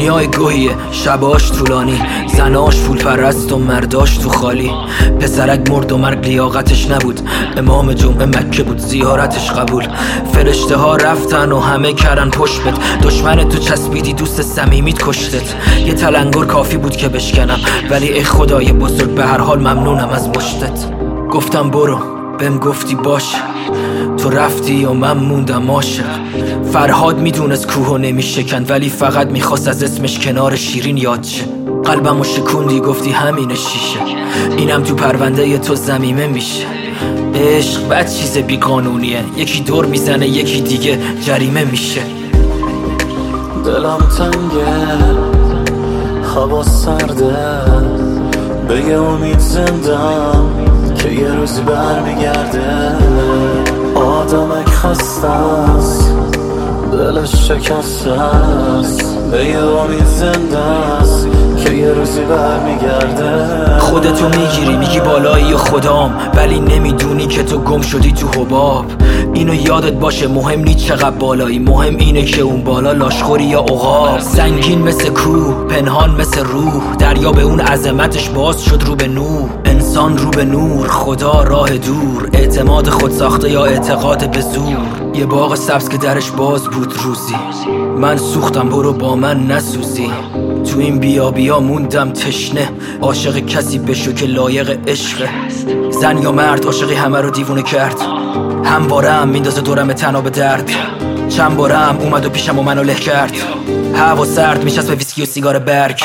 دنیای گوهیه، شباش طولانی، زناش پول پرست و مرداش تو خالی. پسرک مرد و مرگ لیاقتش نبود، امام جمعه مکه بود زیارتش قبول. فرشته ها رفتن و همه کردن پشت بد، دشمن تو چسبیدی دوست صمیمیت کشتت. یه تلنگر کافی بود که بشکنم، ولی ای خدای بزرگ به هر حال ممنونم از مشتت. گفتم برو، بهم گفتی باشه، تو رفتی و من موندم عاشق. فرهاد میدونست کوهو نمیشکن، ولی فقط میخواست از اسمش کنار شیرین یاد شه. قلبمو شکوندی گفتی همین شیشه، اینم تو پرونده تو ضمیمه میشه. عشق بد چیز بی قانونیه، یکی دور میزنه یکی دیگه جریمه میشه. دلم تنگه، هوا سرده، به یه امید زندم که یه روزی برمیگرده. آدمک خسته است، دلش شکسته است، به یه امید زنده است که یه روزی برمیگرده. خودتو میگیری میگی بالایی و خدام، ولی نمیدونی که تو گم شدی تو حباب. اینو یادت باشه مهم نیست چقدر بالایی، مهم اینه که اون بالا لاشخوری یا عقاب. سنگین مثل کوه، پنهان مثل روح، دریا به اون عظمتش باز شد رو به نور. انسان رو به نور، خدا راه دور، اعتماد خود ساخته یا اعتقاد به زور. یه باغ سبز که درش باز بود روزی، من سوختم برو با من نسوزی. تو این بیا موندم تشنه، عاشق کسی بشو که لایق عشقه. زن یا مرد عاشقی همه رو دیوونه کرد، همواره هم میندازه دورم تنها به درد. چند باره هم اومد و پیشم و منو له کرد، هوا سرد میشست به ویسکی و سیگار برگ.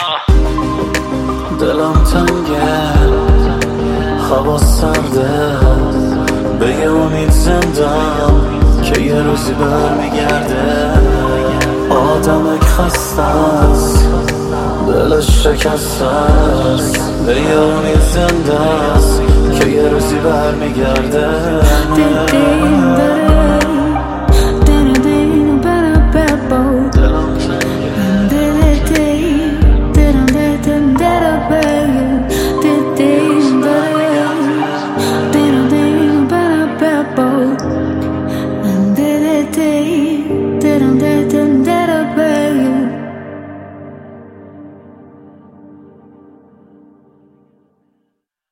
دلم تنگه، هوا سرده، به یه امید زندم که یه روزی برمیگرده. آدمک خسته است، دلش شکسته است، به یه امید زنده است که یه روزی برمیگرده.